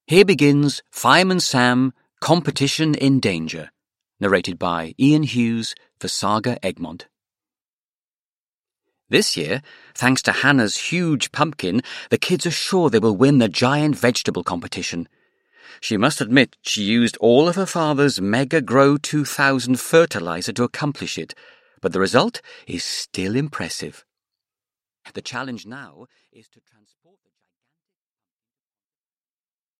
Here begins Fireman Sam, Competition in Danger, narrated by Ian Hughes for Saga Egmont. This year, thanks to Hannah's huge pumpkin, the kids are sure they will win the giant vegetable competition. She must admit she used all of her father's Mega Grow 2000 fertilizer to accomplish it, but the result is still impressive. The challenge now is to transport the